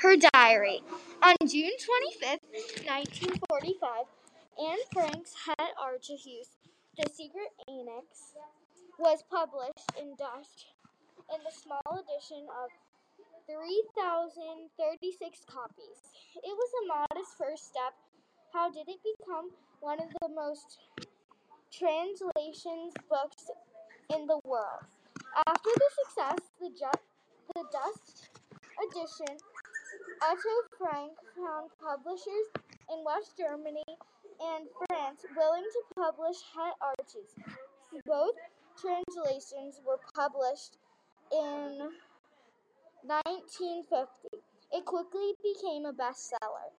Her diary. On June 25th, 1945, Anne Frank's Het Archihuis, The Secret Annex, was published in dust in the small edition of 3,036 copies. It was a modest first step. How did it become one of the most translations books in the world? After the success, the dust edition, Otto Frank found publishers in West Germany and France willing to publish Het Archies. Both translations were published in 1950. It quickly became a bestseller.